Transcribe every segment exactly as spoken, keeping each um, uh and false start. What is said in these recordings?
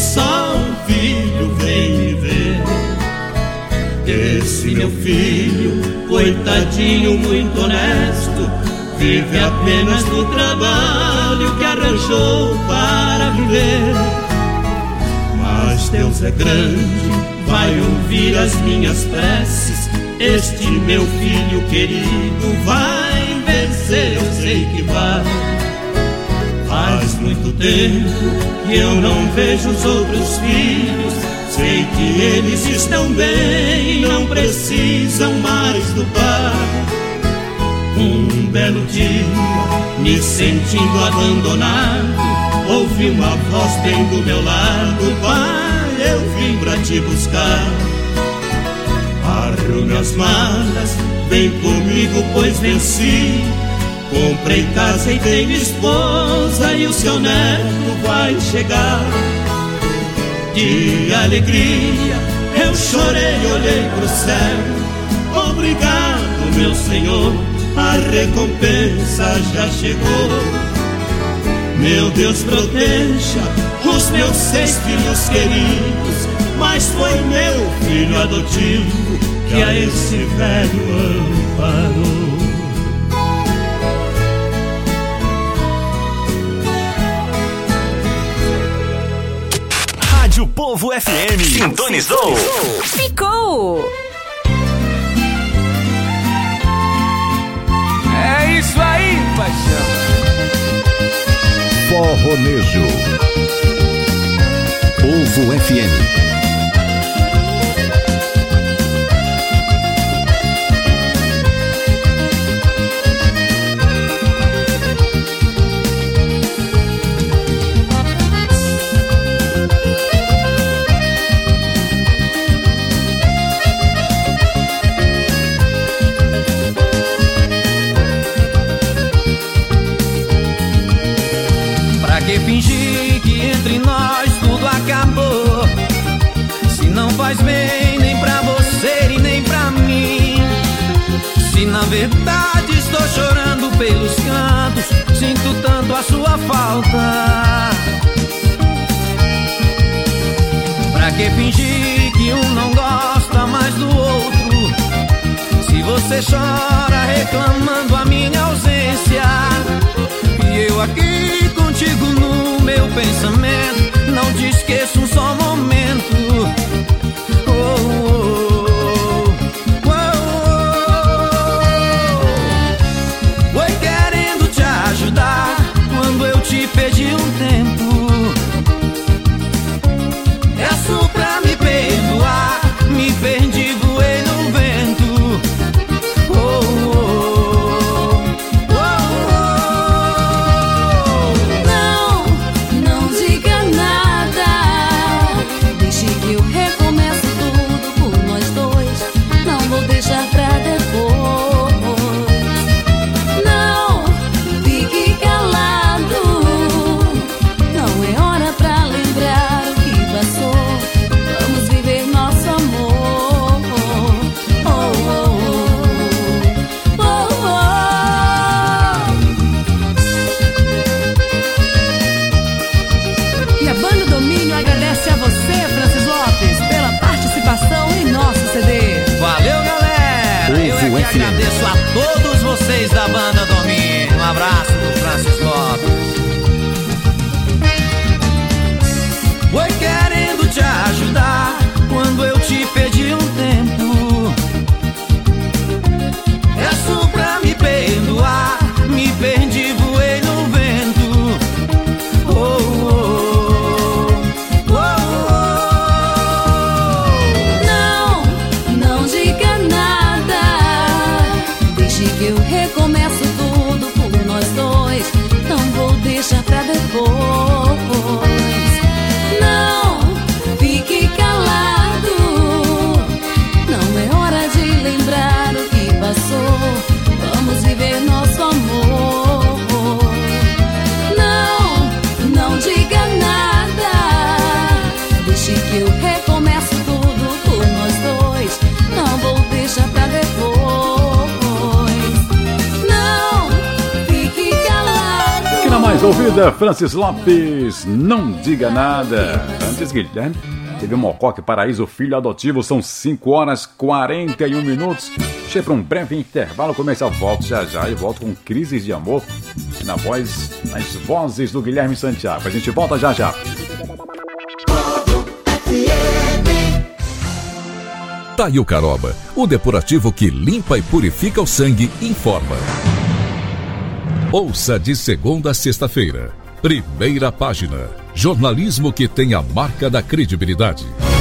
só um filho vem me ver. Esse meu filho, coitadinho, muito honesto, vive apenas do trabalho que arranjou para viver. Mas Deus é grande, vai ouvir as minhas preces. Este meu filho querido vai vencer, eu sei que vai. Faz muito tempo que eu não vejo os outros filhos. Sei que eles estão bem e não precisam mais do pai. Um belo dia, me sentindo abandonado, ouvi uma voz bem do meu lado: pai, eu vim pra te buscar. Arrume as malas, vem comigo, pois venci. Comprei casa e tenho esposa, e o seu neto vai chegar. De alegria eu chorei, olhei pro céu. Obrigado, meu Senhor, a recompensa já chegou. Meu Deus, proteja os meus seis filhos queridos, mas foi meu filho adotivo que a esse velho amparou. Rádio Povo F M. Sintonizou. Ficou. É isso aí, paixão. Forronejo. Povo F M. Que fingir que entre nós tudo acabou, se não faz bem nem pra você e nem pra mim. Se na verdade estou chorando pelos cantos, sinto tanto a sua falta. Pra que fingir que um não gosta mais do outro, se você chora reclamando a minha ausência, e eu aqui contigo no meu pensamento, não te esqueço um só momento. Oh, oh, oh, oh. Foi querendo te ajudar quando eu te pedi um tempo. Peço pra me perdoar, me perdi, voei no vento. Oh, oh, oh, oh. Não, não diga nada. Deixe que eu recomeço tudo por nós dois. Não vou deixar pra depois. Não, fique calado. Não é hora pra lembrar o que passou. Vamos viver nosso amor. Oh, oh, oh, oh, oh. E a Banda Domínio agradece a você, Francis Lopes, pela participação em nosso C D. Valeu, galera! Eu é que agradeço a todos vocês da Banda Domínio. Um abraço do Francis Lopes. Foi querendo te ajudar quando eu te pedi um tempo. Peço pra me perdoar, me perdi, voei no vento. Oh, oh, oh, oh. Não, não diga nada. Deixe que eu recomeço tudo por nós dois. Não vou deixar pra depois. Não, fique calado. Não é hora de lembrar o que passou. Vamos viver nosso amor. Não, não diga nada. Deixe que eu recomeço tudo por nós dois. Não vou deixar pra depois. Não, fique calado. Aqui na Mais ouvida, Francis Lopes, Não Diga Nada. Antes, Guilherme, teve um Mocoque Paraíso, filho adotivo. São cinco horas e quarenta e um minutos. Chega para um breve intervalo comercial. Volto já já e volto com Crises de Amor na voz, nas vozes do Guilherme Santiago. A gente volta já já. Taio Caroba, o depurativo que limpa e purifica o sangue, informa. Ouça de segunda a sexta-feira. Primeira página. Jornalismo que tem a marca da credibilidade.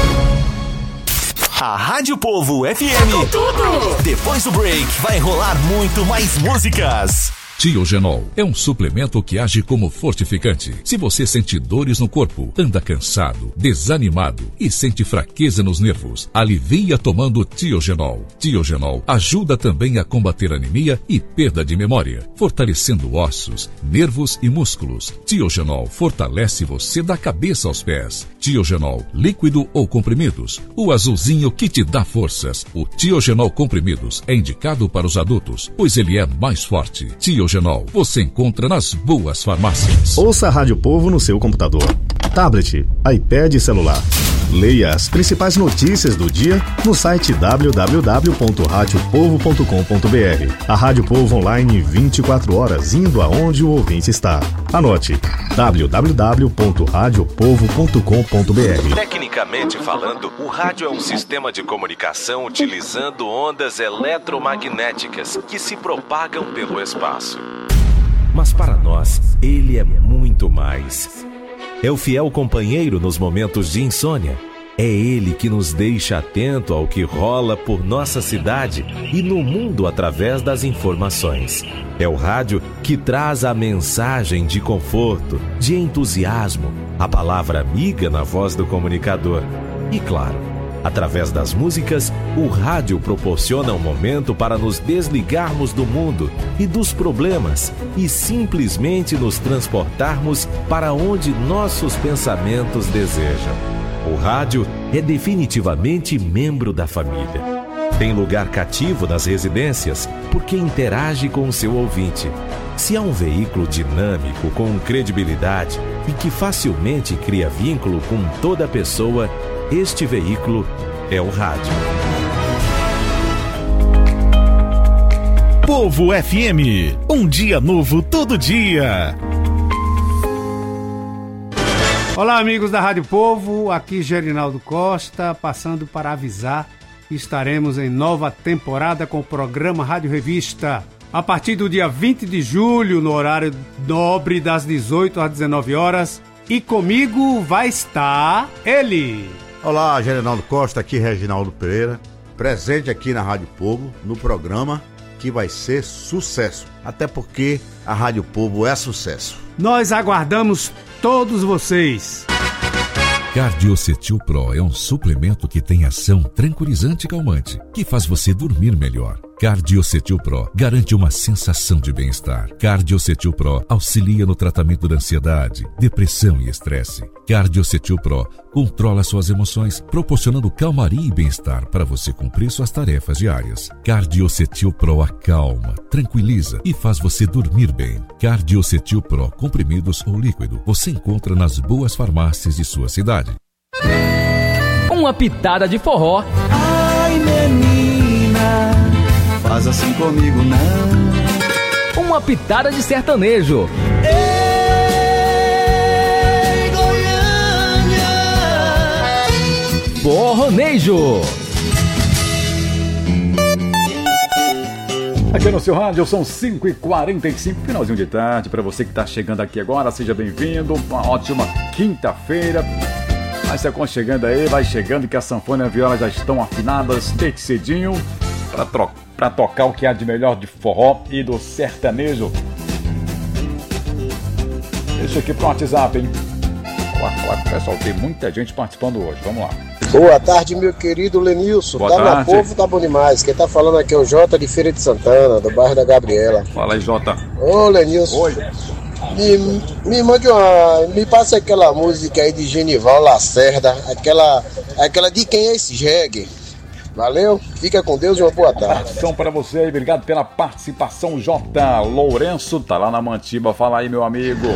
A Rádio Povo F M. Com tudo! Depois do break, vai rolar muito mais músicas. Tiogenol é um suplemento que age como fortificante. Se você sente dores no corpo, anda cansado, desanimado e sente fraqueza nos nervos, alivia tomando Tiogenol. Tiogenol ajuda também a combater anemia e perda de memória, fortalecendo ossos, nervos e músculos. Tiogenol fortalece você da cabeça aos pés. Tiogenol, líquido ou comprimidos, o azulzinho que te dá forças. O Tiogenol comprimidos é indicado para os adultos, pois ele é mais forte. Tiogenol você encontra nas boas farmácias. Ouça a Rádio Povo no seu computador, tablet, iPad e celular. Leia as principais notícias do dia no site w w w ponto rádio povo ponto com ponto b r. A Rádio Povo online vinte e quatro horas, indo aonde o ouvinte está. Anote: w w w ponto rádio povo ponto com ponto b r. Tecnicamente falando, o rádio é um sistema de comunicação utilizando ondas eletromagnéticas que se propagam pelo espaço. Mas para nós, ele é muito mais. É o fiel companheiro nos momentos de insônia. É ele que nos deixa atento ao que rola por nossa cidade e no mundo através das informações. É o rádio que traz a mensagem de conforto, de entusiasmo, a palavra amiga na voz do comunicador. E claro, através das músicas, o rádio proporciona um momento para nos desligarmos do mundo e dos problemas e simplesmente nos transportarmos para onde nossos pensamentos desejam. O rádio é definitivamente membro da família. Tem lugar cativo nas residências porque interage com o seu ouvinte. Se há um veículo dinâmico, com credibilidade e que facilmente cria vínculo com toda pessoa, este veículo é o rádio. Povo F M, um dia novo todo dia. Olá, amigos da Rádio Povo, aqui Gerinaldo Costa, passando para avisar que estaremos em nova temporada com o programa Rádio Revista. A partir do dia vinte de julho, no horário nobre das dezoito às dezenove horas, e comigo vai estar ele. Olá, Gerinaldo Costa, aqui Reginaldo Pereira, presente aqui na Rádio Povo, no programa que vai ser sucesso, até porque a Rádio Povo é sucesso. Nós aguardamos todos vocês. Cardiocetil Pro é um suplemento que tem ação tranquilizante e calmante, que faz você dormir melhor. Cardiocetil Pro garante uma sensação de bem-estar. Cardiocetil Pro auxilia no tratamento da ansiedade, depressão e estresse. Cardiocetil Pro controla suas emoções, proporcionando calmaria e bem-estar para você cumprir suas tarefas diárias. Cardiocetil Pro acalma, tranquiliza e faz você dormir bem. Cardiocetil Pro, comprimidos ou líquido, você encontra nas boas farmácias de sua cidade. Uma pitada de forró. Ai, menina, faz assim comigo não. Uma pitada de sertanejo. Ei, Goiânia. Forronejo. Aqui no seu rádio são cinco e quarenta e cinco, finalzinho de tarde. Para você que está chegando aqui agora, seja bem-vindo. Uma ótima quinta-feira. Vai se aconchegando aí, vai chegando que a sanfona e a viola já estão afinadas desde cedinho para tro- pra tocar o que há de melhor de forró e do sertanejo. Deixa aqui pro WhatsApp, hein? Olá, olá, pessoal, tem muita gente participando hoje, vamos lá. Boa tarde, meu querido Lenilson. Boa tá tarde. Na Povo, tá bom demais. Quem tá falando aqui é o Jota de Feira de Santana, do bairro da Gabriela. Fala aí, Jota. Ô, Lenilson. Oi. Me, me mande uma. Me passa aquela música aí de Genival Lacerda, aquela. Aquela de quem é esse jegue? Valeu, fica com Deus e uma boa tarde. Abração para você aí, obrigado pela participação, J. Lourenço, tá lá na Mantiba, fala aí, meu amigo.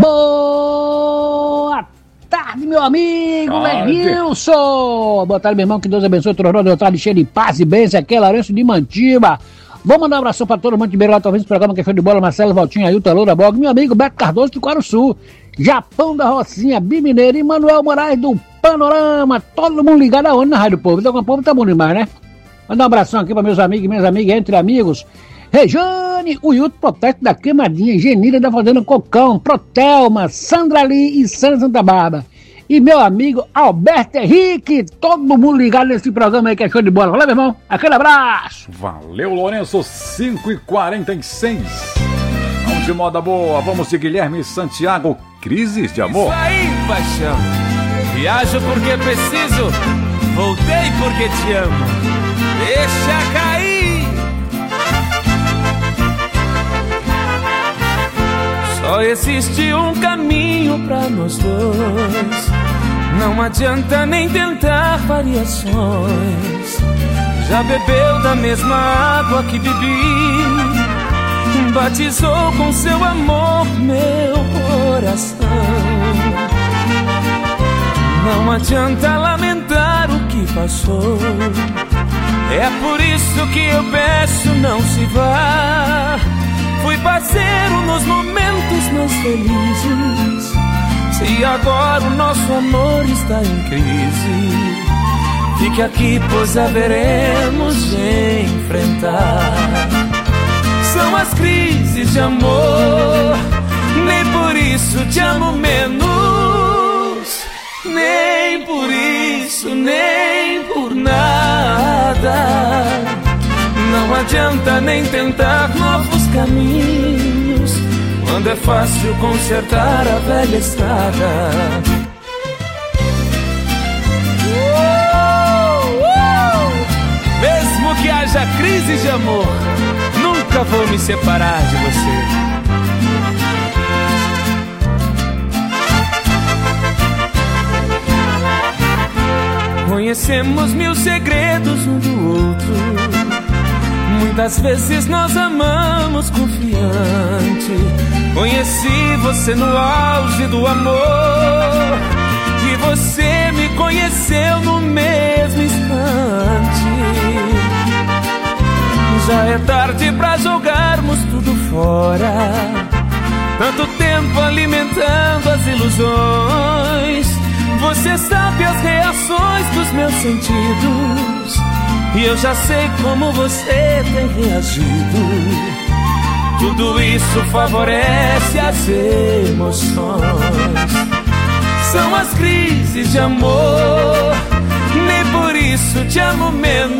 Boa tarde, meu amigo, Lenilson. Boa tarde, meu irmão, que Deus abençoe o Tororó, Deus tarde cheio de paz e bênção, aqui é Lourenço de Mantiba. Vou mandar um abração para todo mundo de Beira lá, talvez esse programa que foi de bola, Marcelo, Valtinho, Ailton, Loura, Bog, meu amigo Beto Cardoso do Quaruçu, Japão da Rocinha, Bimineiro e Manuel Moraes do Panorama, todo mundo ligado aonde na Rádio Povo, então com o povo tá bom demais, né? Mandar um abração aqui para meus amigos e minhas amigas, entre amigos, Rejane, o Hilton Protesto da Queimadinha, Genira da Fazenda Cocão, Protelma, Sandra Lee e Sandra Santa Bárbara. E meu amigo Alberto Henrique, todo mundo ligado nesse programa aí que é show de bola. Valeu, meu irmão, aquele abraço. Valeu, Lourenço, cinco e quarenta e seis. Vamos de moda boa, vamos de Guilherme Santiago, Crises de Amor. Isso aí, paixão. Viajo porque preciso, voltei porque te amo. Deixa cair. Só existe um caminho pra nós dois. Não adianta nem tentar variações. Já bebeu da mesma água que bebi, batizou com seu amor meu coração. Não adianta lamentar o que passou. É por isso que eu peço, não se vá. Fui parceiro nos momentos mais felizes. Se agora o nosso amor está em crise, fique aqui, pois haveremos de enfrentar. São as crises de amor, nem por isso te amo menos. Nem por isso, nem por nada. Não adianta nem tentar novos caminhos, quando é fácil consertar a velha estrada. Uh, uh! Mesmo que haja crise de amor, nunca vou me separar de você. Conhecemos mil segredos um do outro. Muitas vezes nós amamos confiante. Conheci você no auge do amor, e você me conheceu no mesmo instante. Já é tarde pra jogarmos tudo fora, tanto tempo alimentando as ilusões. Você sabe as reações dos meus sentidos, e eu já sei como você tem reagido. Tudo isso favorece as emoções. São as crises de amor, nem por isso te amo menos.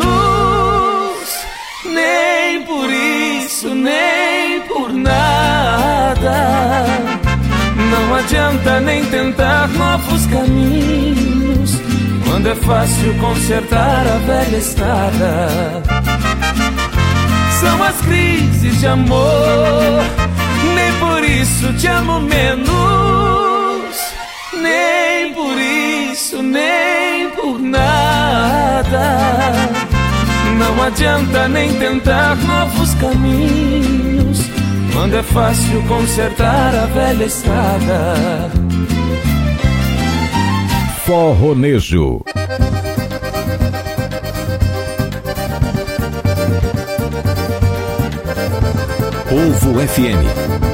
Nem por isso, nem por nada. Não adianta nem tentar novos caminhos, quando é fácil consertar a velha estrada. São as crises de amor, nem por isso te amo menos. Nem por isso, nem por nada. Não adianta nem tentar novos caminhos, quando é fácil consertar a velha estrada. Forronejo. Povo F M.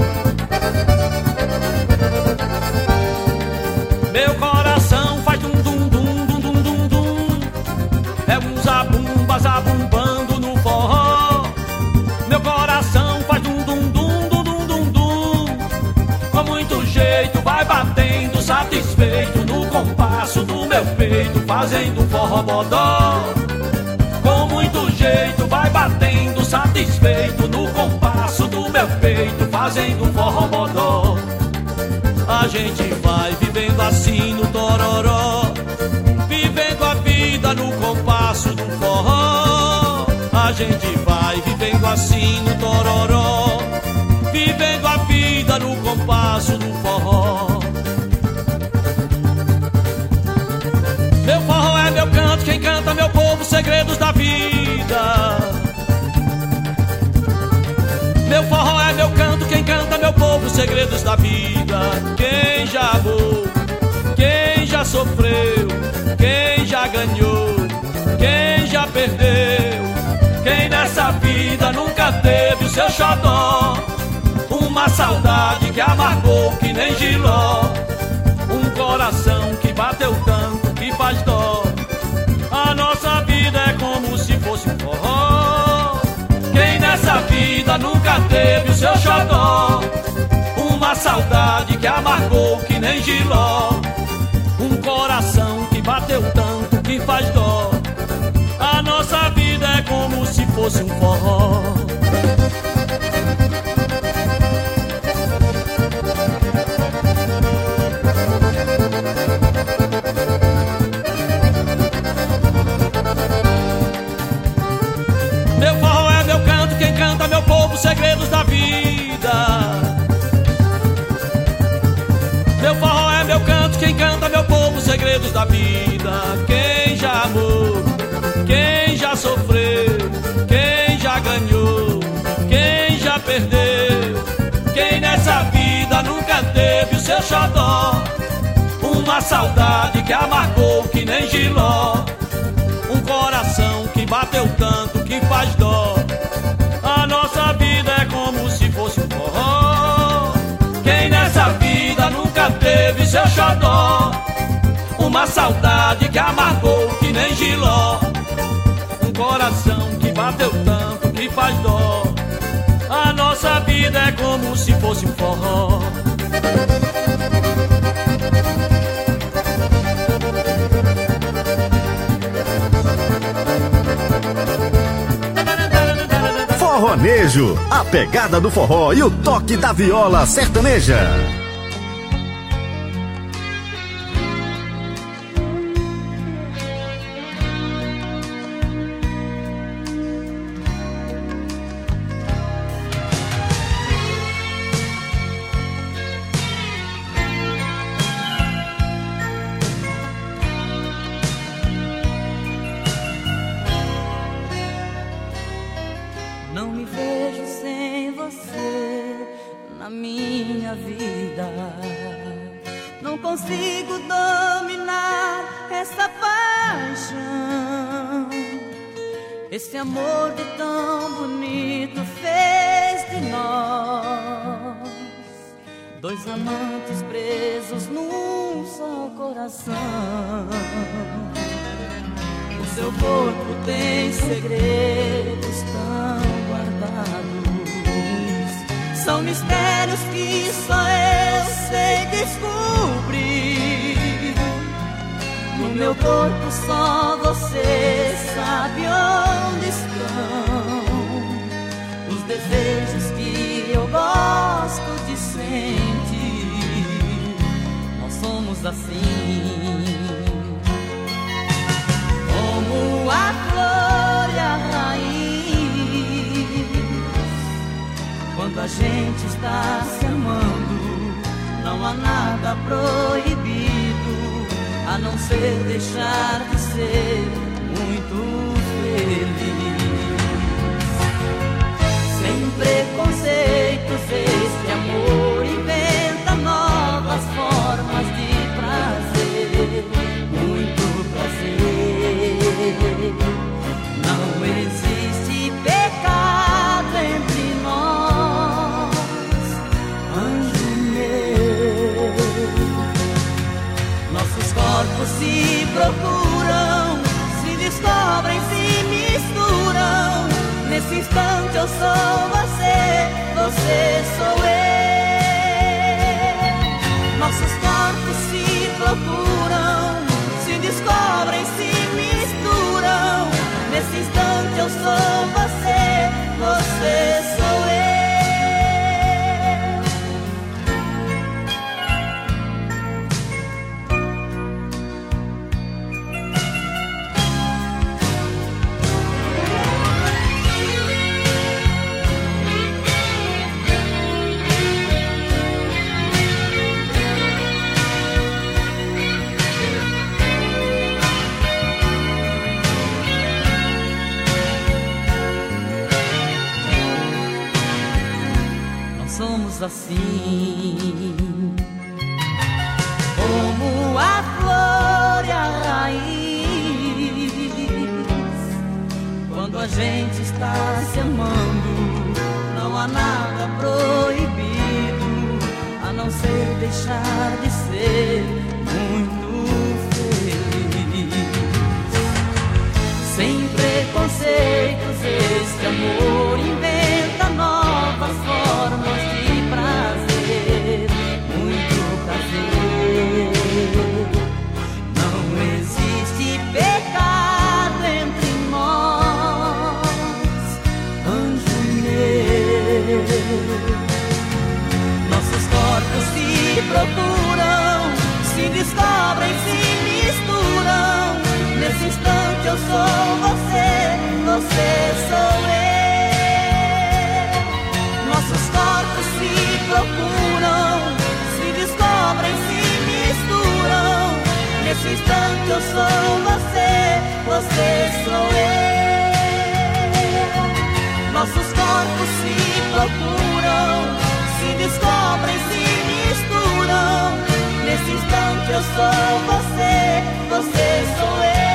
Meu coração faz dum dum dum dum dum dum dum. É um zabumba zabumbando no forró. Meu coração faz dum dum dum dum dum dum dum. Com muito jeito vai batendo satisfeito no compasso do meu peito, fazendo um forró bodó. Com muito jeito vai batendo satisfeito no compasso do meu peito, fazendo um forró bodó. A gente vai vivendo assim no tororó, vivendo a vida no compasso do forró. A gente vai vivendo assim no tororó, vivendo a vida no compasso do forró. Meu forró é meu canto, quem canta meu meu povo, segredos da vida. Meu forró é meu canto, quem canta meu povo, segredos da vida. Quem já amou, quem já sofreu, quem já ganhou, quem já perdeu, quem nessa vida nunca teve o seu xodó. Uma saudade que amargou que nem giló, um coração que bateu tanto que faz dó. A nossa vida é como se fosse um forró. Quem nessa vida nunca teve o seu xodó. Uma saudade que amargou que nem giló, um coração que bateu tanto que faz dó. A nossa vida é como se fosse um forró. Meu forró é meu canto, quem canta meu povo, segredos da vida. Meu forró é meu canto, quem canta meu povo, segredos da vida. Quem já amou, quem já sofreu, quem já ganhou, quem já perdeu, quem nessa vida nunca teve o seu xodó. Uma saudade que amargou que nem giló, um coração que bateu tanto que faz dó. A nossa vida é como se fosse um forró. Quem nessa vida nunca teve seu xodó. Uma saudade que amargou que nem giló, um coração que bateu tanto que faz dó. A nossa vida é como se fosse um forró. Forronejo, a pegada do forró e o toque da viola sertaneja. Não me vejo sem você na minha vida. Não consigo dominar essa paixão. Esse amor de tão bonito fez de nós dois amantes presos num só coração. O seu corpo tem segredos tão guardados, são mistérios que só eu sei descobrir. No meu corpo só você sabe onde estão os desejos que eu gosto de sentir. Nós somos assim, como a flor e a raiz. Quando a gente está se amando, não há nada proibido, a não ser deixar de ser muito feliz. Sem preconceitos, esse amor inventa novas formas de prazer, muito prazer. Não existe pecado entre nós, anjo meu. Nossos corpos se procuram, se descobrem, se misturam. Nesse instante eu sou você, você sou eu. Nossos corpos se procuram, se descobrem, se misturam. Nesse instante eu sou você, você sou eu. assim. Como a flor e a raiz, quando a gente está se amando, não há nada proibido, a não ser deixar de ser muito feliz. Sem preconceitos, este amor inventa novas formas de prazer, muito prazer. Não existe pecado entre nós, anjo meu. Nossos corpos se procuram, se descobrem, se misturam. Nesse instante eu sou você, você sou eu. Nossos corpos se procuram, se descobrem, se misturam. Nesse instante eu sou você, você sou eu. Nossos corpos se procuram, se descobrem, se misturam. Nesse instante eu sou você, você sou eu.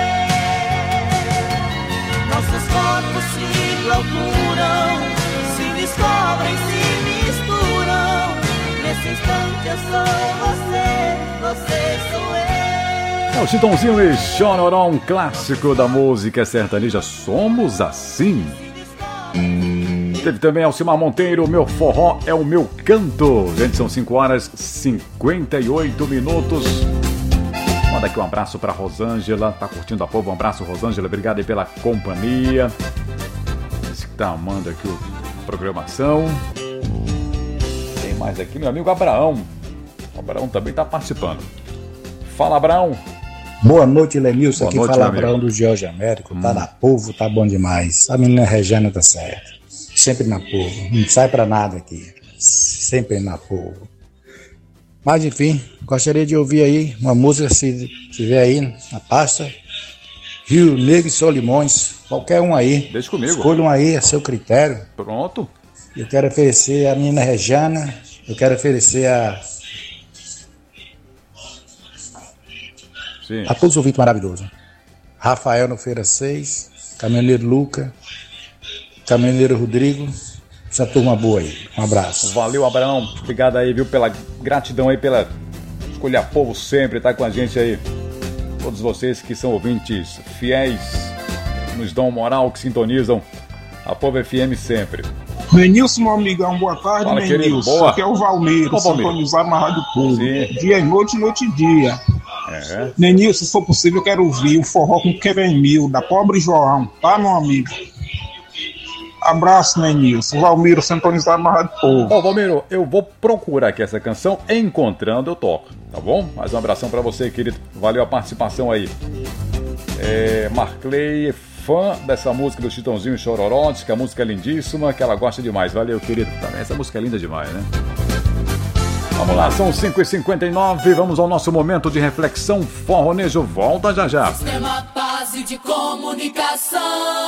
Nossos corpos se procuram, se descobrem, se misturam. Nesse instante eu sou você, você sou eu. É o Chitãozinho e Chororó, um clássico da música sertaneja, Somos Assim. Teve também Alcimar Monteiro, Meu Forró é o Meu Canto. Gente, são cinco horas e cinquenta e oito minutos. Manda aqui um abraço para Rosângela, tá curtindo a povo, um abraço Rosângela, obrigado aí pela companhia. Esse que tá amando aqui a programação. Tem mais aqui, meu amigo Abraão. O Abraão também tá participando. Fala, Abraão. Boa noite, Lenilson. Aqui noite, fala Abraão do Jorge Américo. Hum. Tá na povo, tá bom demais. A menina Regiana tá certa. Sempre na povo. Não sai pra nada aqui. Sempre na povo. Mas enfim, gostaria de ouvir aí uma música, se tiver aí na pasta. Rio Negro e Solimões. Qualquer um aí. Deixa comigo. Escolha um aí, a seu critério. Pronto. Eu quero oferecer a menina Regiana. Eu quero oferecer a... Sim. A todos os ouvintes maravilhosos. Rafael no Feira seis, Caminhoneiro Luca, Caminhoneiro Rodrigo, essa turma boa aí. Um abraço. Valeu, Abraão. Obrigado aí, viu, pela gratidão aí, pela escolha povo sempre, tá com a gente aí. Todos vocês que são ouvintes fiéis, nos dão moral, que sintonizam a Povo F M sempre. Nenilson, meu amigão, boa tarde, Fala, Nenilson. Aqui é o Valmeiro, sintonizado na Rádio Povo. Dia e noite, noite e dia. É. Nenilson, se for possível, eu quero ouvir o forró com Kevin Mil, da Pobre João, tá, meu amigo? Abraço, Nenilson. Valmiro, sintonizado na Rádio Povo. Bom, Valmiro, eu vou procurar aqui essa canção, encontrando eu toco, tá bom? Mais um abração pra você, querido. Valeu a participação aí. É, Marclay, fã dessa música do Chitãozinho e Chororó, diz que a música é lindíssima, que ela gosta demais. Valeu, querido. Também essa música é linda demais, né? Vamos lá, são cinco e cinquenta e nove, vamos ao nosso momento de reflexão. Forronejo volta já já. Sistema Base de Comunicação.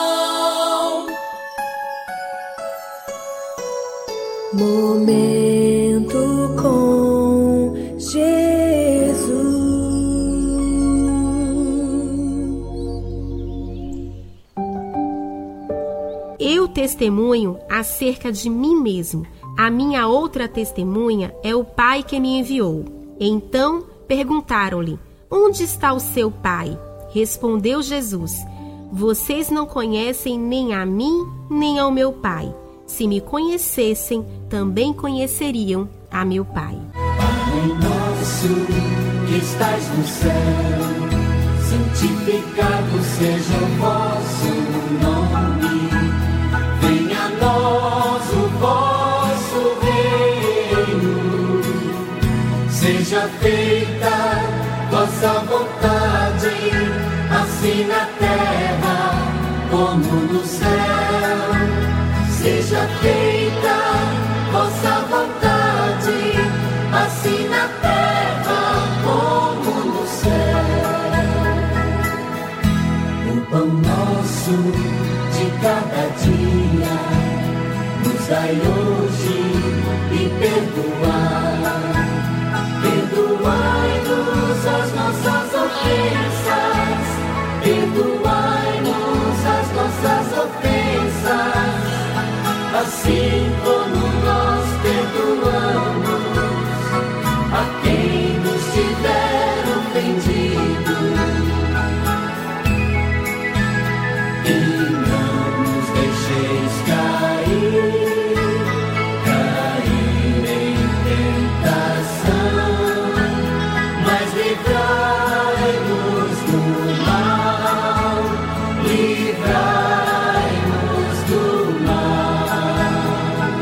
Momento com Jesus. Eu testemunho acerca de mim mesmo. A minha outra testemunha é o Pai que me enviou. Então perguntaram-lhe: onde está o seu Pai? Respondeu Jesus: vocês não conhecem nem a mim, nem ao meu Pai. Se me conhecessem, também conheceriam a meu Pai. Pai nosso que estás no céu, santificado seja o vosso nome. Venha a nós o vosso reino, seja feita vossa vontade, assim na terra como no céu. Seja feita vossa vontade, assim na terra como no céu. O pão nosso de cada dia nos dai hoje, e perdoar. Perdoai-nos as nossas ofensas, perdoai-nos as nossas ofensas, assim como nós perdoamos a quem nos tiver ofendido. E não nos deixeis cair, cair em tentação, mas livrai-nos do mal, livrai-nos do mal.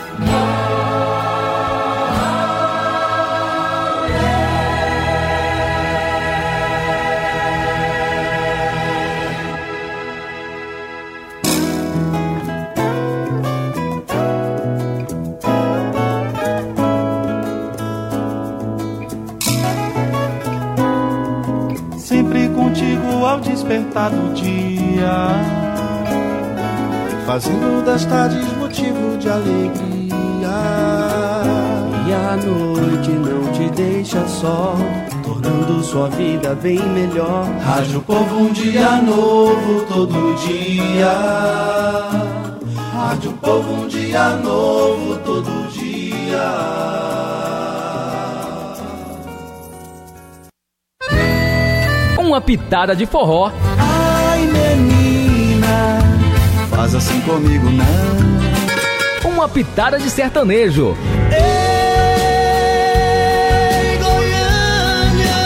Sempre contigo ao despertar do dia, fazendo das tardes motivo de alegria. E a noite não te deixa só, tornando sua vida bem melhor. Rádio Povo, um dia novo todo dia. Rádio Povo, um dia novo todo dia. Uma pitada de forró. Ai, menina, faz assim comigo não. Uma pitada de sertanejo. Ei, Goiânia.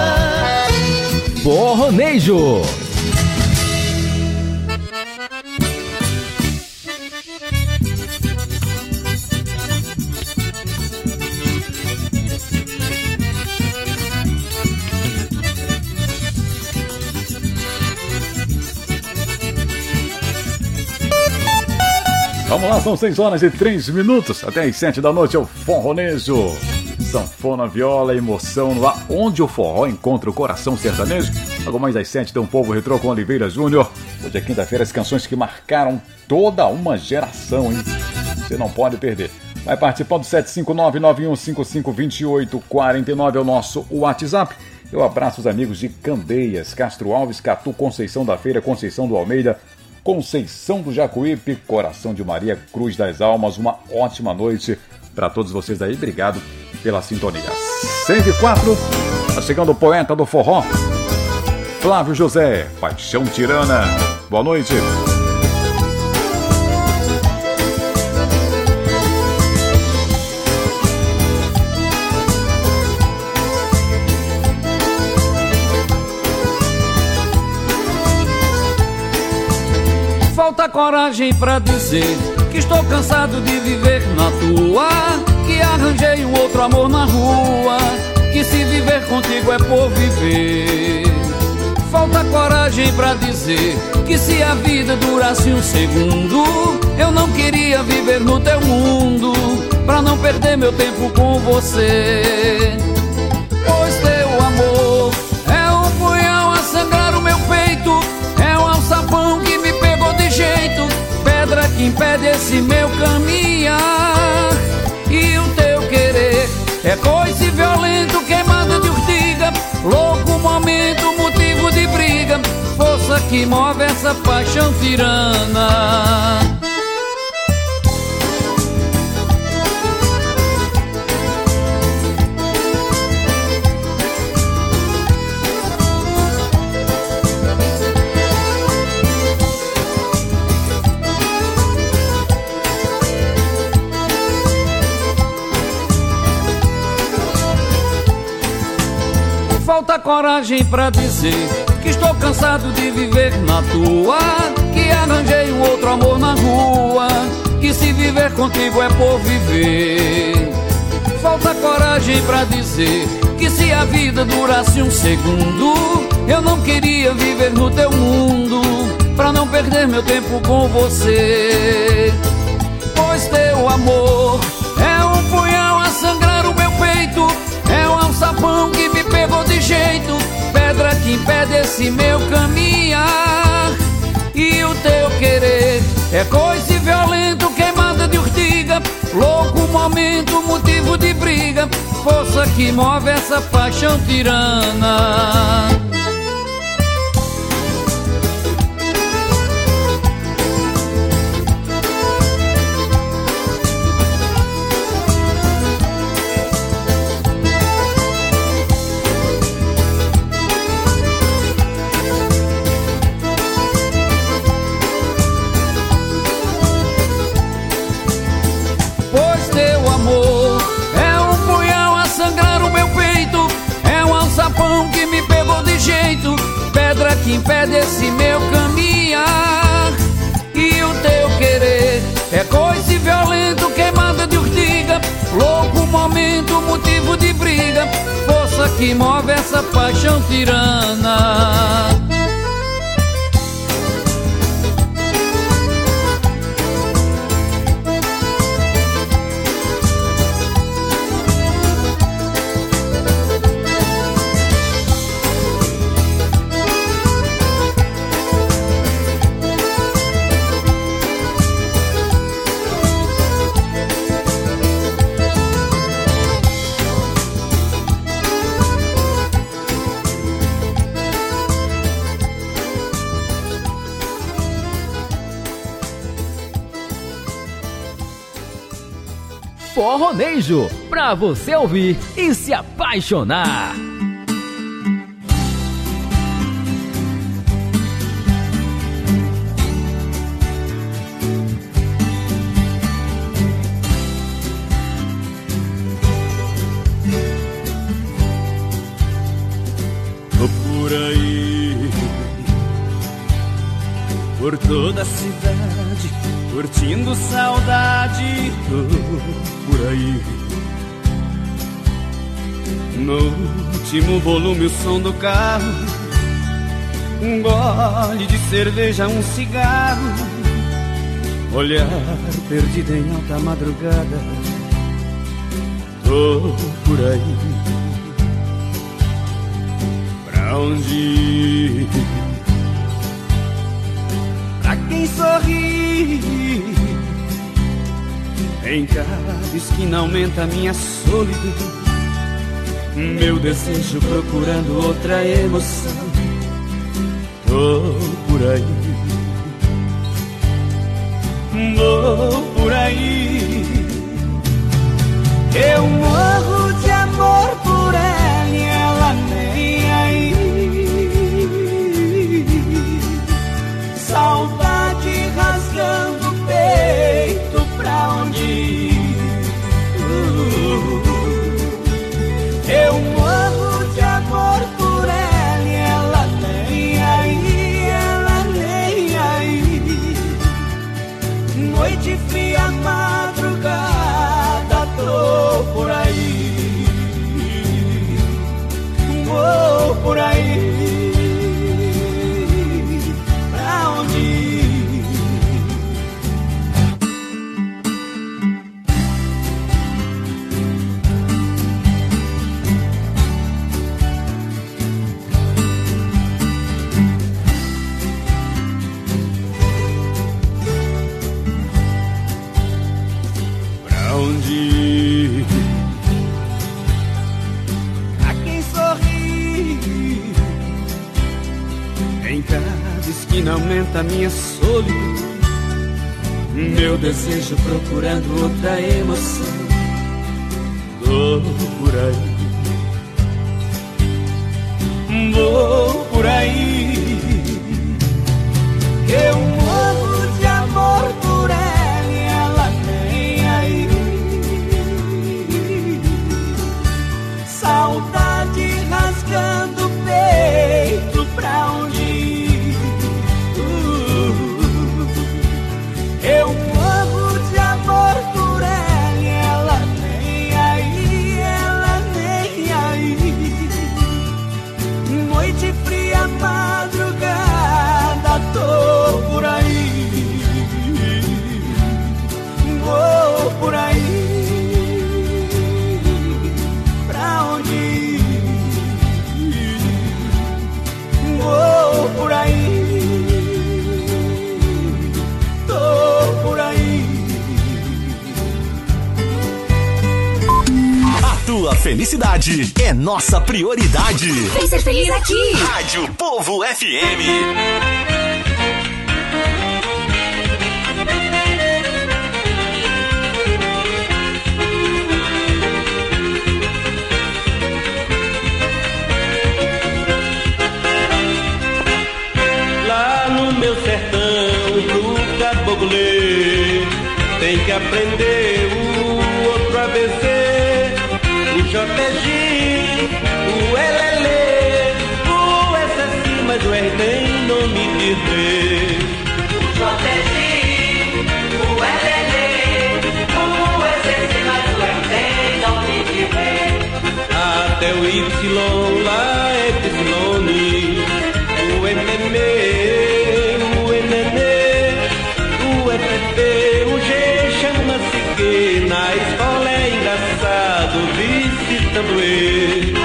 Forronejo. Vamos lá, são seis horas e três minutos. Até as sete da noite é o Forronejo. Sanfona, viola, emoção no ar, onde o forró encontra o coração sertanejo. Logo mais às sete tem um Povo Retrô com Oliveira Júnior. Hoje é quinta-feira, as canções que marcaram toda uma geração, hein? Você não pode perder. Vai participando do sete cinco nove, nove um cinco cinco, dois oito quatro nove, é o nosso WhatsApp. Eu abraço os amigos de Candeias, Castro Alves, Catu, Conceição da Feira, Conceição do Almeida, Conceição do Jacuípe, Coração de Maria, Cruz das Almas. Uma ótima noite para todos vocês aí. Obrigado pela sintonia. cento e quatro, tá chegando o poeta do forró, Flávio José, Paixão Tirana. Boa noite. Falta coragem pra dizer que estou cansado de viver na tua, que arranjei um outro amor na rua, que se viver contigo é por viver. Falta coragem pra dizer que se a vida durasse um segundo, eu não queria viver no teu mundo, pra não perder meu tempo com você. Pois teu amor é um punhal a sangrar o meu peito, é um alçapão que me pegou de jeito, pedra que impede esse meu caminhar. E o teu querer é coice violento, queimada de urtiga, louco momento, motivo de briga, força que move essa paixão tirana. Falta coragem pra dizer que estou cansado de viver na tua, que arranjei um outro amor na rua, que se viver contigo é por viver. Falta coragem pra dizer que se a vida durasse um segundo, eu não queria viver no teu mundo, pra não perder meu tempo com você. Pois teu amor é um punhal a sangrar o meu peito, é um alçapão que me pegou de jeito, pedra que impede esse meu caminhar. E o teu querer É coice violento, queimada de urtiga, louco momento, motivo de briga, força que move essa paixão tirana. Que me pegou de jeito, pedra que impede esse meu caminhar. E o teu querer é coice violento, queimada de urtiga, louco momento, motivo de briga, força que move essa paixão tirana. Forronejo, pra você ouvir e se apaixonar. Tô por aí, por toda a cidade, curtindo saudade. Tô por aí, no último volume o som do carro, um gole de cerveja, um cigarro, olhar perdido em alta madrugada. Tô por aí, pra onde ir? Pra quem sorri, em cada esquina aumenta minha solidão, meu desejo procurando outra emoção. Tô por aí, vou por aí, eu morro de amor por ela e ela nem aí. Saudade rasgando o peito, pra onde ir? Uh, eu morro de amor por ela e ela nem aí, ela nem aí. Noite fria, madrugada, tô por aí, vou por aí. Pra onde ir? Pra onde ir? Pra quem sorri, em cada esquina aumenta minha solidão, meu desejo procurando outra emoção. Tô por aí, vou por aí, eu morro de amor por ela e ela nem aí. Saudade rasgando o peito, pra onde ir? Uh, eu morro de amor por ela e ela nem aí, ela nem aí. Noite fria, felicidade é nossa prioridade. Vem ser feliz aqui. Rádio Povo F M. Tem que aprender o outro A B C, o J G, o L L, o S S, mas o R tem nome de D. O J G, o L L, o S S, mas o R tem nome de D. Até o Y lá é Epsilone, o M M, o N N, o F F, o G chama-se que na escola é engraçado visitando ele.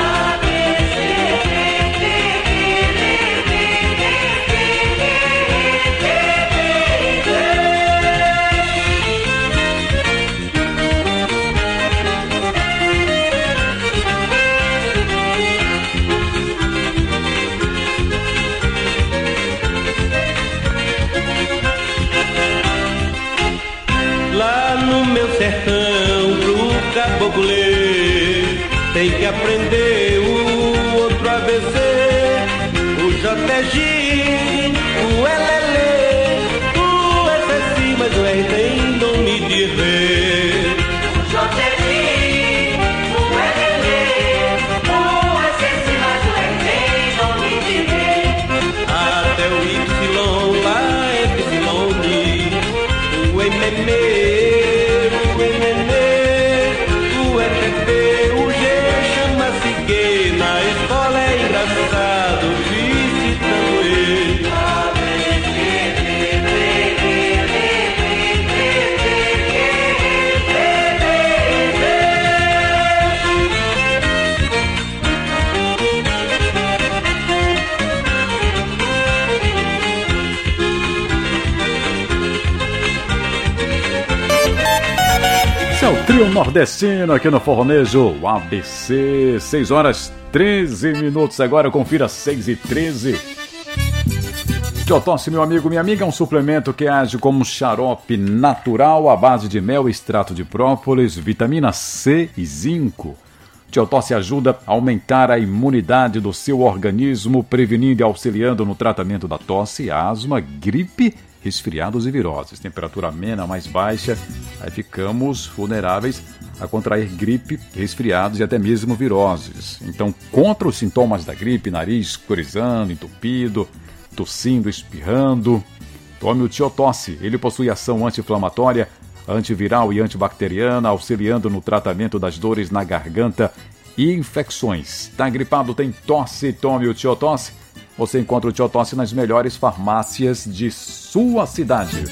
Sertão pro caboclo ler, tem que aprender o outro A B C, o J G, o L L, o S S, mas o R tem nome de rei. O J G, o L L, o S S, mas o R tem nome de rei. Até o Y lá é Epsilone, o M M, É o trio nordestino aqui no Forronejo A B C, seis horas treze minutos agora, confira seis e treze. Tiotosse, meu amigo, minha amiga, é um suplemento que age como um xarope natural à base de mel, extrato de própolis, vitamina C e zinco. Tiotosse ajuda a aumentar a imunidade do seu organismo, prevenindo e auxiliando no tratamento da tosse, asma, gripe, resfriados e viroses. Temperatura amena mais baixa, aí ficamos vulneráveis a contrair gripe, resfriados e até mesmo viroses. Então, contra os sintomas da gripe, nariz corizando, entupido, tossindo, espirrando, tome o Tiotosse. Ele possui ação anti-inflamatória, antiviral e antibacteriana, auxiliando no tratamento das dores na garganta e infecções. Tá gripado, tem tosse, tome o Tiotosse. Você encontra o Tiotosse nas melhores farmácias de sua cidade.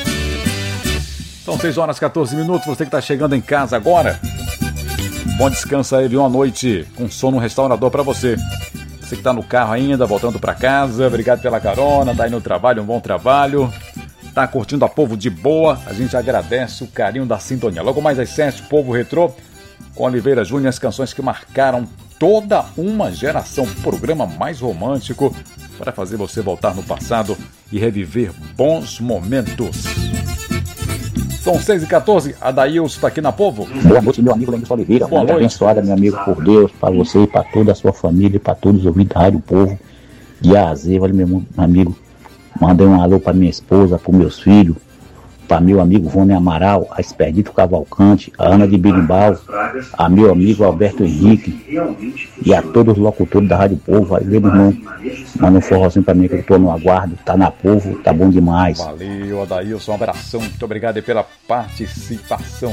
São seis horas e catorze minutos, você que está chegando em casa agora. Bom descanso aí, viu? Uma noite com sono restaurador para você. Você que está no carro ainda, voltando para casa, obrigado pela carona, tá aí no trabalho, um bom trabalho. Tá curtindo a Povo de boa, a gente agradece o carinho da sintonia. Logo mais às sete, Povo Retrô, com Oliveira Júnior, as canções que marcaram toda uma geração, programa mais romântico para fazer você voltar no passado e reviver bons momentos. São seis e catorze, Adailson está aqui na Povo. Boa noite, meu amigo Lenilson Oliveira. Boa noite. Abençoada, meu amigo, por Deus, para você e para toda a sua família, para todos os ouvintes da Rádio Povo de A a Z. Olha, meu amigo, mandei um alô para minha esposa, para meus filhos, para meu amigo Rony Amaral, a Expedito Cavalcante, a Ana de Birimbau, a meu amigo Alberto Henrique e a todos os locutores da Rádio Povo. Aí, meu irmão, manda um forrozinho para mim que eu tô no aguardo, tá na Povo, tá bom demais. Valeu, Adailson, um abração, muito obrigado aí pela participação.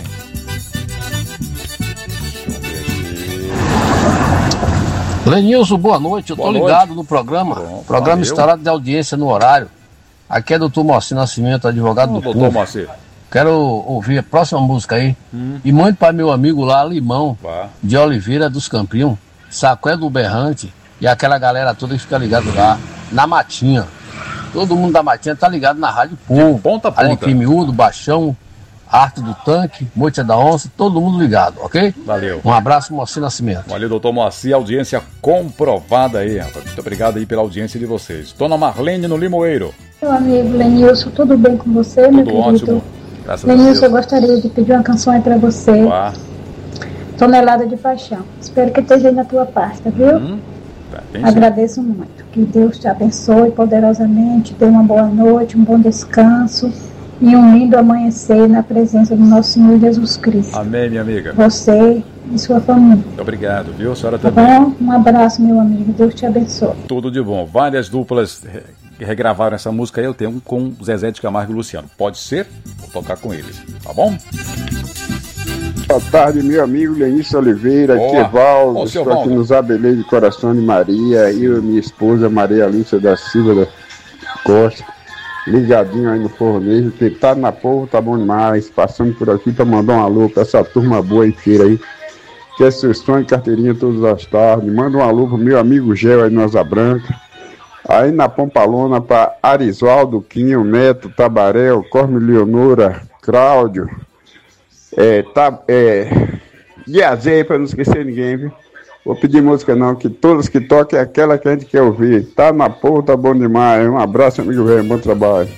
Lenilson, boa noite, eu boa tô ligado noite. no programa, bom, programa instalado de audiência no horário. Aqui é doutor Moacir Nascimento, advogado oh, do doutor Moacir. Quero ouvir a próxima música aí. Hum. E mande para meu amigo lá, Limão, Vá. de Oliveira dos Campinhos, Sacué do Berrante e aquela galera toda que fica ligado lá, na Matinha. Todo mundo da Matinha tá ligado na Rádio Povo. Ponta a ponta. Alecrim Miúdo, Baixão, Arte do Tanque, Moita da Onça, todo mundo ligado, ok? Valeu. Um abraço, Moacir Nascimento. Valeu, doutor Moacir, audiência comprovada aí, rapaz. Muito obrigado aí pela audiência de vocês. Dona Marlene no Limoeiro. Meu amigo Lenilson, tudo bem com você, tudo meu querido? Ótimo, graças Lenilson, a Deus. eu gostaria de pedir uma canção aí pra você. Ah. Tonelada de Paixão. Espero que esteja aí na tua pasta, viu? Hum, tá, Agradeço muito. Que Deus te abençoe poderosamente, dê uma boa noite, um bom descanso e um lindo amanhecer na presença do nosso Senhor Jesus Cristo. Amém, minha amiga. Você e sua família. Muito obrigado, viu? A senhora Tá também. bom? Um abraço, meu amigo. Deus te abençoe. Tudo de bom. Várias duplas que regravaram essa música aí, eu tenho um com Zezé de Camargo e Luciano. Pode ser? Vou tocar com eles, tá bom? Boa tarde, meu amigo Lenício Oliveira, aqui é Valdo, estou aqui Valdo. nos Abelês de Coração de Maria, eu e minha esposa Maria Alice da Silva da Costa, ligadinho aí no fornejo, que tá na povo, tá bom demais, passando por aqui para mandar um alô pra essa turma boa inteira aí, que é seu sonho de carteirinha todas as tardes, manda um alô pro meu amigo Gel aí no Asa Branca, aí na Pompalona pra Arisvaldo, Quinho, Neto, Tabarel, Corme Leonora, Cláudio, É, tá, é, Guiazei, pra não esquecer ninguém, viu? Vou pedir música não, que todas que tocam é aquela que a gente quer ouvir. Tá na porra, tá bom demais. Um abraço, amigo velho, bom trabalho.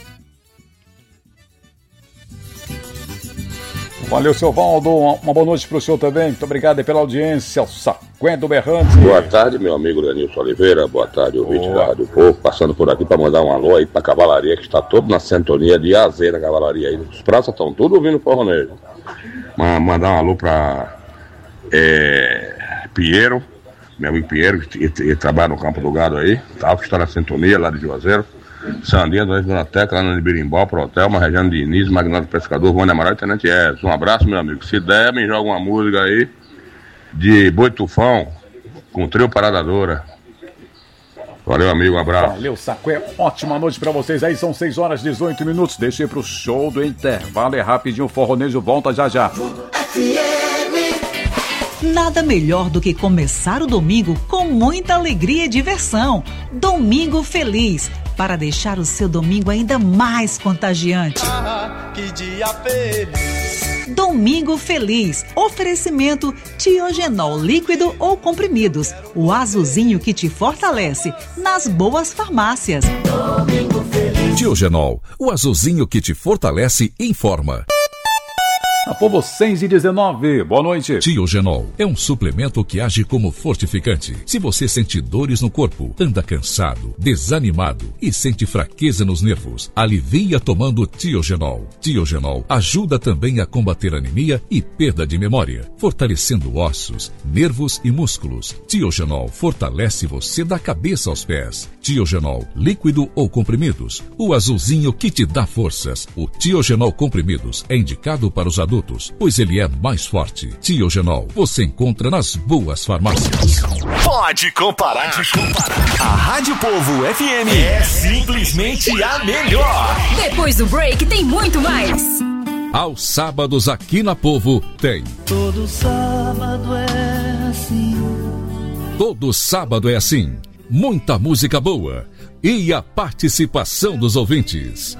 Valeu, seu Valdo. Uma boa noite pro senhor também. Muito obrigado aí pela audiência. O Saqué do Berrante. Boa tarde, meu amigo Lenilson Oliveira. Boa tarde, ouvinte da Rádio Povo. Passando por aqui para mandar um alô aí pra Cavalaria, que está todo na sintonia de A a Z na Cavalaria aí. Os praças estão tudo ouvindo forronejo. Mandar um alô pra é, Pinheiro, meu amigo Pinheiro, que, que, que trabalha no Campo do Gado aí, tá, que está na sintonia lá de Juazeiro. Sandinha, Dona Biblioteca, lá no Birimbau, pro hotel, uma região de Início, Magnata Pescador, Vânia Amaral e Tenente Edson. Um abraço, meu amigo. Se der, me joga uma música aí de Boi Tufão, com trio Paradadora. Valeu, amigo, um abraço. Valeu, Saqué. Ótima noite pra vocês aí. São seis horas e dezoito minutos. Deixa eu ir pro show do intervalo. É rapidinho, o forronejo volta já já. Nada melhor do que começar o domingo com muita alegria e diversão. Domingo Feliz, para deixar o seu domingo ainda mais contagiante. Ah, que dia feliz. Domingo Feliz. Oferecimento Tiogenol líquido ou comprimidos. O azulzinho que te fortalece nas boas farmácias. Domingo Feliz. Tiogenol, o azulzinho que te fortalece em forma. A Povo seis e dezenove, boa noite. Tiogenol é um suplemento que age como fortificante. Se você sente dores no corpo, anda cansado, desanimado e sente fraqueza nos nervos, alivia tomando Tiogenol. Tiogenol ajuda também a combater anemia e perda de memória, fortalecendo ossos, nervos e músculos. Tiogenol fortalece você da cabeça aos pés. Tiogenol líquido ou comprimidos, o azulzinho que te dá forças. O Tiogenol comprimidos é indicado para os adultos, pois ele é mais forte. Tiogenol você encontra nas boas farmácias. Pode comparar. Pode comparar. A Rádio Povo F M é simplesmente a melhor. Depois do break tem muito mais. Aos sábados aqui na Povo tem. Todo sábado é assim. Todo sábado é assim. Muita música boa e a participação dos ouvintes.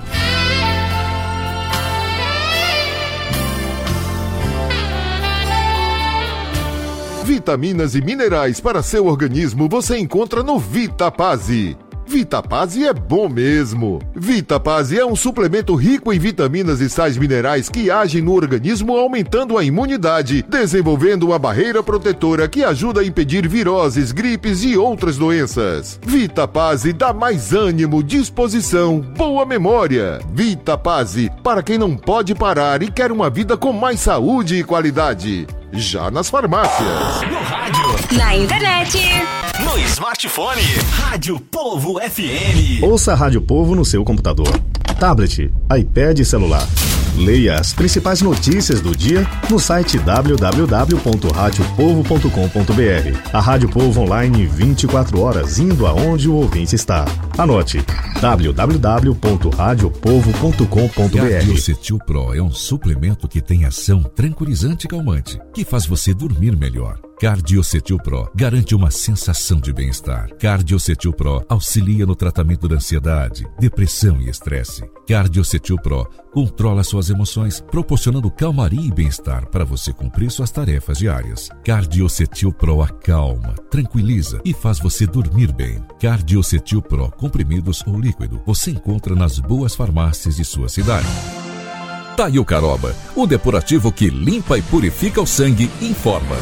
Vitaminas e minerais para seu organismo você encontra no Vitapase. Vitapase é bom mesmo. Vitapase é um suplemento rico em vitaminas e sais minerais que agem no organismo aumentando a imunidade, desenvolvendo uma barreira protetora que ajuda a impedir viroses, gripes e outras doenças. Vitapase dá mais ânimo, disposição, boa memória. Vitapase, para quem não pode parar e quer uma vida com mais saúde e qualidade. Já nas farmácias. No rádio. Na internet. No smartphone. Rádio Povo F M. Ouça a Rádio Povo no seu computador, tablet, iPad e celular. Leia as principais notícias do dia no site w w w ponto rádio povo ponto com ponto b r. A Rádio Povo online vinte e quatro horas, indo aonde o ouvinte está. Anote: w w w ponto rádio povo ponto com ponto b r. Cardiocetil Pro é um suplemento que tem ação tranquilizante e calmante, que faz você dormir melhor. Cardiocetil Pro garante uma sensação de bem-estar. Cardiocetil Pro auxilia no tratamento da ansiedade, depressão e estresse. Cardiocetil Pro controla suas emoções, proporcionando calmaria e bem-estar para você cumprir suas tarefas diárias. Cardiocetil Pro acalma, tranquiliza e faz você dormir bem. Cardiocetil Pro, comprimidos ou líquido, você encontra nas boas farmácias de sua cidade. Taio Caroba, o depurativo que limpa e purifica o sangue, informa.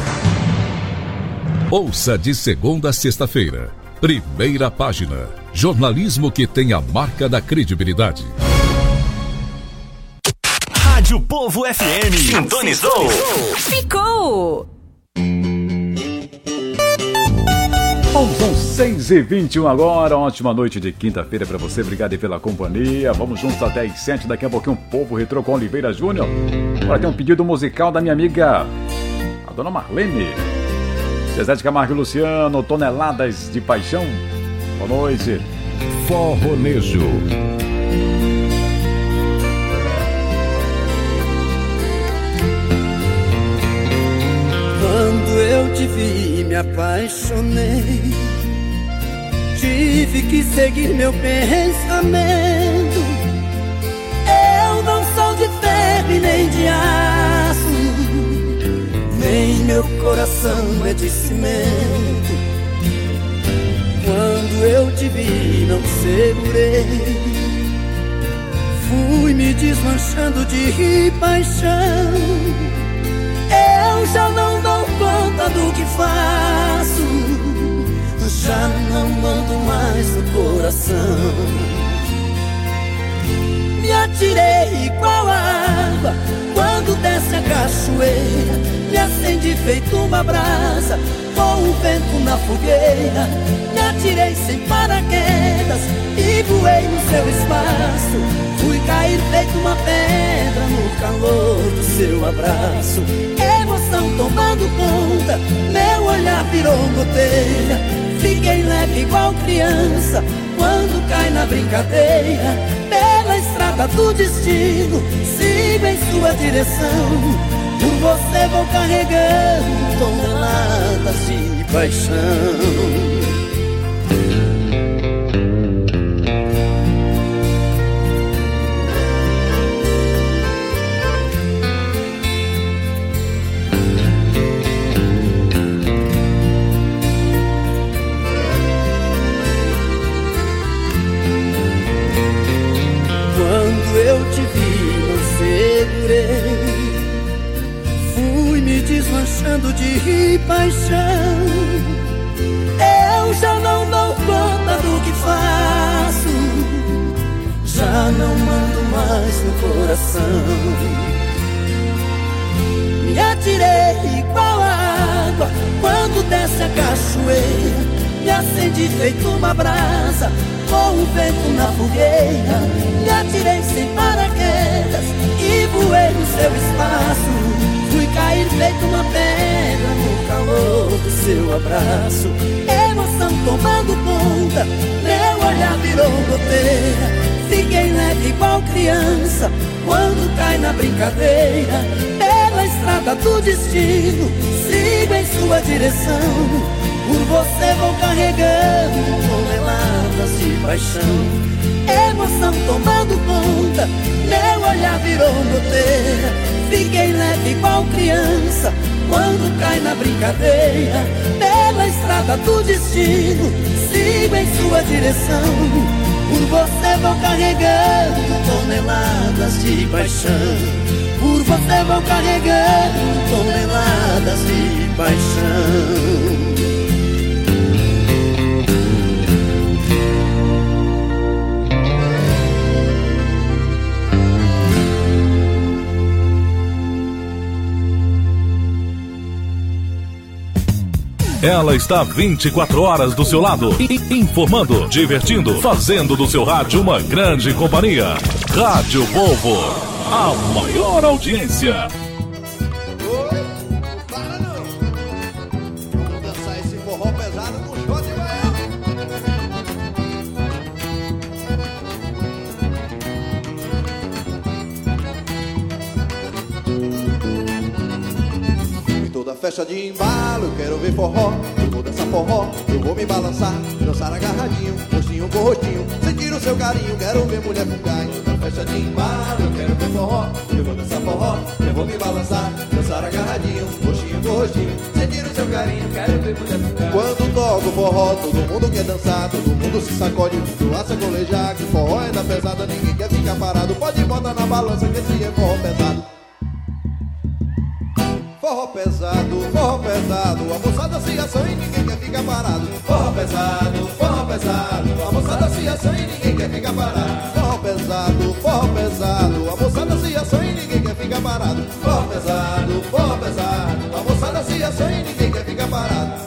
Ouça de segunda a sexta-feira. Primeira página. Jornalismo que tem a marca da credibilidade. Rádio Povo F M. Sintonizou. Ficou. Bom, são seis e vinte e um agora. Ótima noite de quinta-feira para você. Obrigado aí pela companhia. Vamos juntos até às sete. Daqui a pouquinho, Povo Retrô com Oliveira Júnior. Agora tem um pedido musical da minha amiga, a dona Marlene. Zezé de Camargo e Luciano, Toneladas de Paixão. Boa noite. Forronejo. Quando eu te vi, me apaixonei. Tive que seguir meu pensamento. Eu não sou de ferro nem de aço, nem meu coração é de cimento. Quando eu te vi, não segurei. Fui me desmanchando de paixão. Eu já não dou conta do que faço, já não mando mais no coração. Me atirei igual a água quando desce a cachoeira. Me acendi feito uma brasa com o vento na fogueira. Me atirei sem paraquedas e voei no seu espaço. Fui cair feito uma pedra no calor do seu abraço. Emoção tomando conta, meu olhar virou goteira. Fiquei leve igual criança quando cai na brincadeira. Pela estrada do destino, sigo em sua direção. Por você vou carregando toneladas de paixão. Quando eu te vi, não segurei. Fui me desmanchando de paixão. Eu já não dou conta do que faço, já não mando mais no coração. Me atirei igual a água quando desce a cachoeira. Me acendi feito uma brasa com o vento na fogueira. Me atirei sem paraquedas e voei no seu espaço. Fui cair feito uma pedra no calor do seu abraço. Emoção tomando conta, meu olhar virou goteira. Fiquei leve igual criança quando cai na brincadeira. Pela estrada do destino, sigo em sua direção. Por você vou carregando toneladas de paixão. Emoção tomando conta, meu olhar virou goteira. Fiquei leve igual criança quando cai na brincadeira. Pela estrada do destino, sigo em sua direção. Por você vou carregando toneladas de paixão. Por você vou carregando toneladas de paixão. Ela está vinte e quatro horas do seu lado, informando, divertindo, fazendo do seu rádio uma grande companhia. Rádio Povo, a maior audiência. Oi, para não. Vamos dançar esse forró pesado com shot, vai. festa de embalo, eu quero ver forró. Eu vou dançar forró, eu vou me balançar, dançar agarradinho, rostinho com rostinho, sentir o seu carinho, quero ver mulher com ganho. Na festa de embalo, eu quero ver forró. Eu vou dançar forró, eu vou me balançar, dançar agarradinho, rostinho com rostinho, sentir o seu carinho, quero ver mulher com ganho. Quando toco forró, todo mundo quer dançar, todo mundo se sacode, doar sacolejar, que forró é da pesada, ninguém quer ficar parado, pode botar na balança que esse é forró pesado. Forró pesado, forró pesado, a moçada se assanha e ninguém quer ficar parado. Forró pesado, forró pesado, a moçada se assanha e ninguém quer ficar parado. Forró pesado, forró pesado, a moçada se assanha e ninguém quer ficar parado. Forró pesado, forró pesado, a moçada se assanha e ninguém quer ficar parado.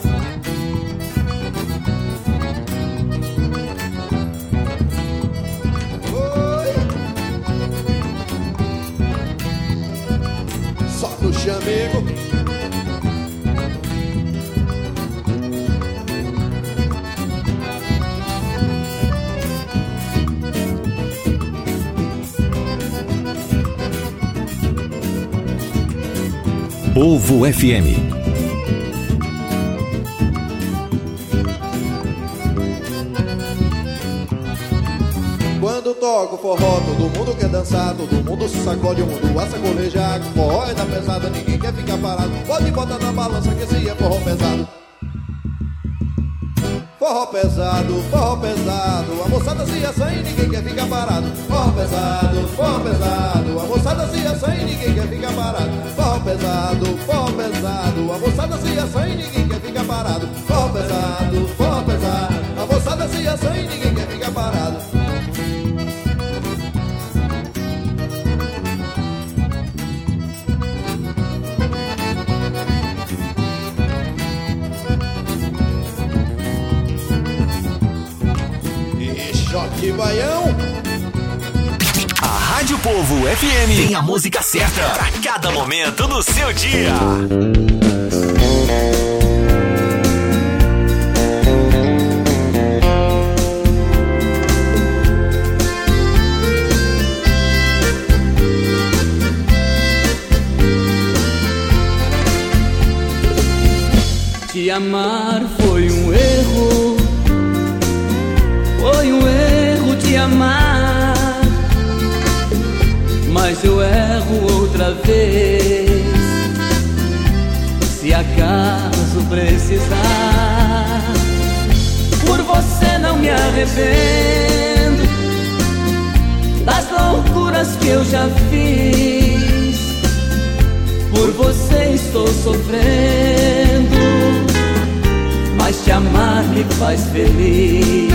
Só no chamego. Povo F M. Quando toco forró, todo mundo quer dançar, todo mundo se sacode, o mundo a sacolejar. Forró é da pesada, ninguém quer ficar parado, pode botar na balança que esse é forró pesado. Forró pesado, forró pesado, a moçada se assanha e ninguém quer ficar parado. Forró pesado, forró pesado, a moçada se assanha e ninguém quer ficar parado. Forró pesado, forró pesado, a moçada se assanha e ninguém quer ficar parado. Forró pesado, forró pesado, a moçada se assanha e ninguém quer ficar parado. Choque Baião. A Rádio Povo F M tem a música certa pra cada momento do seu dia. Te amar foi um erro. Foi um erro te amar, mas eu erro outra vez. Se acaso precisar, por você não me arrependo das loucuras que eu já fiz. Por você estou sofrendo, mas te amar me faz feliz.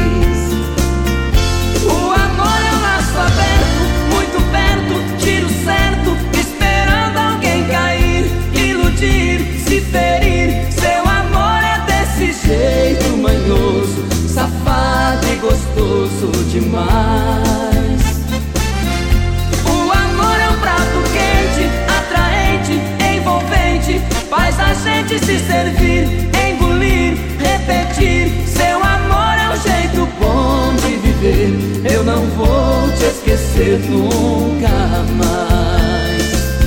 O amor é um laço aberto, muito perto, tiro certo, esperando alguém cair, iludir, se ferir. Seu amor é desse jeito manhoso, safado e gostoso demais. O amor é um prato quente, atraente, envolvente, faz a gente se servir, engolir, repetir. Seu amor é um jeito bom de viver. Eu não vou te esquecer nunca mais.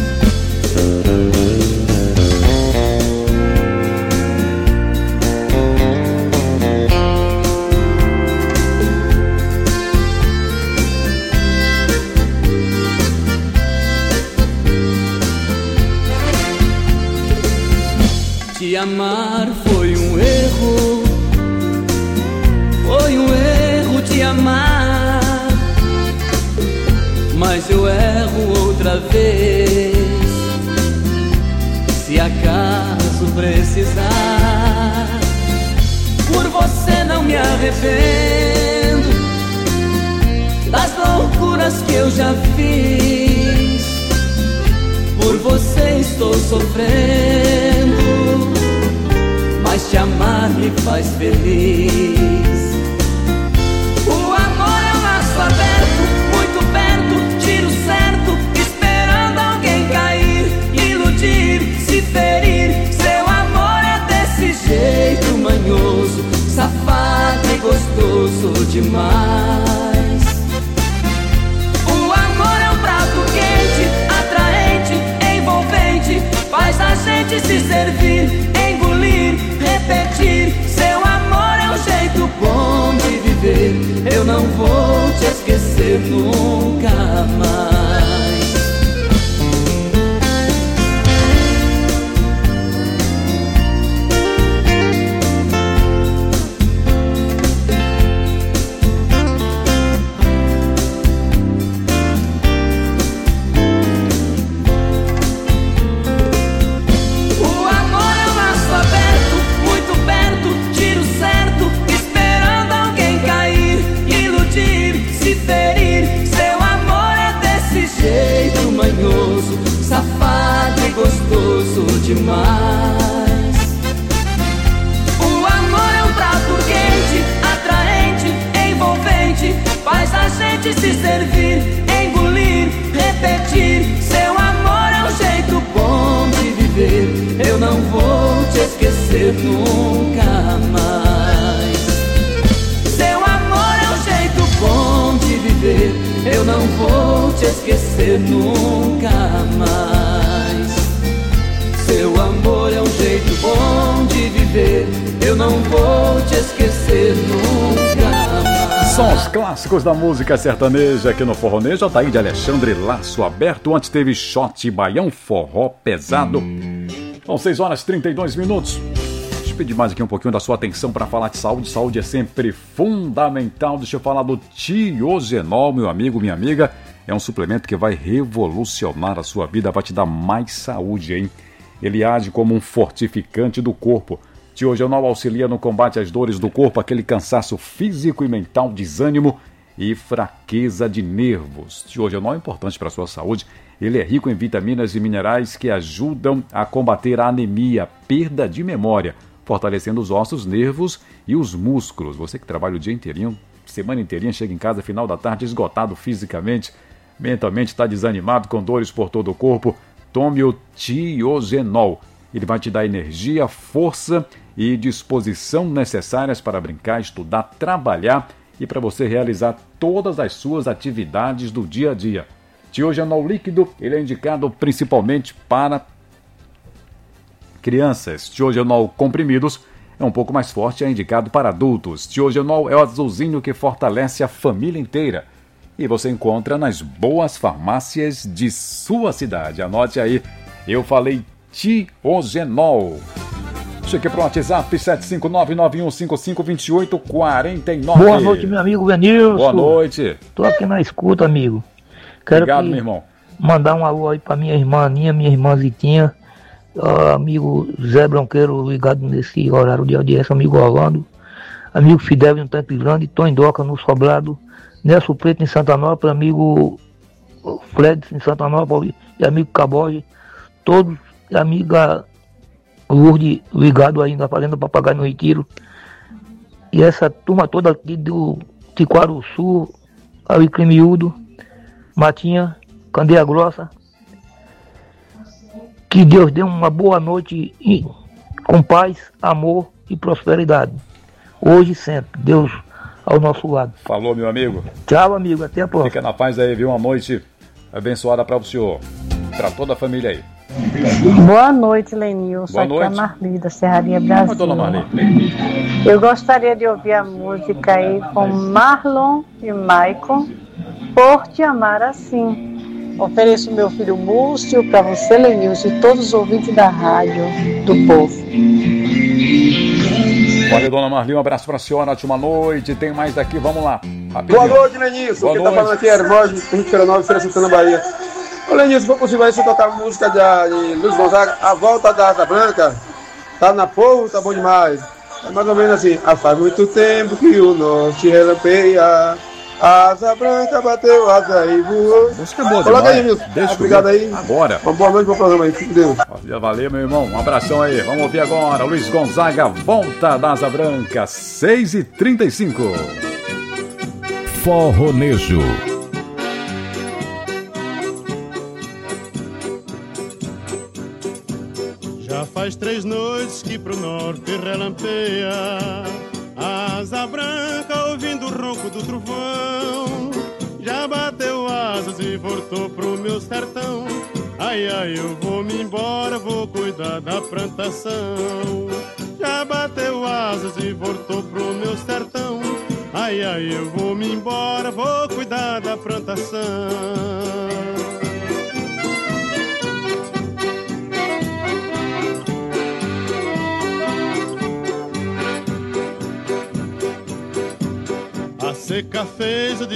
Te amar foi um erro. Foi um erro te amar, mas eu erro outra vez. Se acaso precisar, por você não me arrependo das loucuras que eu já fiz. Por você estou sofrendo, mas te amar me faz feliz. O amor é um laço aberto, muito perto, tiro certo, esperando alguém cair, iludir, se ferir. Seu amor é desse jeito manhoso, safado e gostoso demais. O amor é um prato quente, atraente, envolvente, faz a gente se servir, servir, engolir, repetir. Seu amor é um jeito bom de viver. Eu não vou te esquecer nunca mais. Safado e gostoso demais. O amor é um prato quente, atraente, envolvente. Faz a gente se servir, engolir, repetir. Seu amor é um jeito bom de viver. Eu não vou te esquecer nunca mais. Seu amor é um jeito bom de viver. Eu não vou te esquecer nunca mais. Seu amor é um jeito bom de viver. Eu não vou te esquecer nunca mais. São os clássicos da música sertaneja aqui no Forronejo. Ataí de Alexandre, Laço Aberto. Antes teve Shot Baião, Forró Pesado. São seis horas e trinta e dois minutos. Deixa eu pedir mais aqui um pouquinho da sua atenção para falar de saúde. Saúde é sempre fundamental. Deixa eu falar do Tiogenol, meu amigo, minha amiga. É um suplemento que vai revolucionar a sua vida, vai te dar mais saúde, hein? Ele age como um fortificante do corpo. Tiogenol auxilia no combate às dores do corpo, aquele cansaço físico e mental, desânimo e fraqueza de nervos. Tiogenol é importante para a sua saúde. Ele é rico em vitaminas e minerais que ajudam a combater a anemia, perda de memória, fortalecendo os ossos, nervos e os músculos. Você que trabalha o dia inteirinho, semana inteirinha, chega em casa final da tarde esgotado fisicamente, mentalmente está desanimado, com dores por todo o corpo, tome o Tiogenol. Ele vai te dar energia, força e disposição necessárias para brincar, estudar, trabalhar e para você realizar todas as suas atividades do dia a dia. Tiogenol líquido, ele é indicado principalmente para crianças. Tiogenol comprimidos é um pouco mais forte, é indicado para adultos. Tiogenol é o azulzinho que fortalece a família inteira. E você encontra nas boas farmácias de sua cidade. Anote aí, eu falei Tiogenol. Cheguei para o WhatsApp sete cinco nove nove um cinco cinco dois oito quatro nove. Boa noite, meu amigo Venilson. Boa noite. Tô aqui na escuta, amigo. Quero Obrigado, que meu irmão. Mandar um alô aí para minha irmã Aninha, minha irmã Zitinha, uh, amigo Zé Bronqueiro ligado nesse horário de audiência, amigo Orlando, amigo Fidel no Tanque Grande, Tom Doca no Sobrado, Nelson Preto em Santa Nópolis, amigo Fred em Santa Nópolis e amigo Caboge, todos, e amiga Lourdes ligado aí na Fazenda Papagaio no Retiro, e essa turma toda aqui do Tiquaru Sul, Alecrim Miúdo, Matinha, Candeia Grossa. Que Deus dê uma boa noite e, com paz, amor e prosperidade. Hoje e sempre. Deus ao nosso lado. Falou, meu amigo. Tchau, amigo. Até a próxima. Fica na paz aí, viu? Uma noite abençoada para o senhor. Para toda a família aí. Boa noite, Lenilson. Boa noite. Aqui é a Marli, da Serraria Brasil. Oi, dona Marli. Eu gostaria de ouvir a música aí com Marlon e Maicon, Por Te Amar Assim. Ofereço meu filho Múcio para você, Lenilson, e todos os ouvintes da rádio do povo. Olha, dona Marli, um abraço para a senhora, ótima noite. Tem mais daqui, vamos lá. Rapidinho. Boa noite, Lenilson. Quem tá falando aqui é Hermógenes, Henrique Nova, Feira Santana, Bahia. Ô, Lenilson, se for possível aí você tocar a música de, de Luiz Gonzaga, A Volta da Asa Branca, tá na povo, tá bom demais. É mais ou menos assim, ah, faz muito tempo que o norte relampeia, a asa branca bateu asa e voou. Música boa Coloca demais. aí, Nilson. Deixa Obrigado aí. Agora. Uma boa noite, bom programa aí. Fique com Deus. Valeu, meu irmão. Um abração aí. Vamos ouvir agora. Luiz Gonzaga, Volta da Asa Branca, seis e trinta e cinco. Forronejo. Já faz três noites que pro norte relampeia, asa branca ouvindo o ronco do trovão. Já bateu asas e voltou pro meu sertão, Ai, ai, eu vou me embora, vou cuidar da plantação. Já bateu asas e voltou pro meu sertão. Ai, ai, eu vou me embora, vou cuidar da plantação. A seca fez o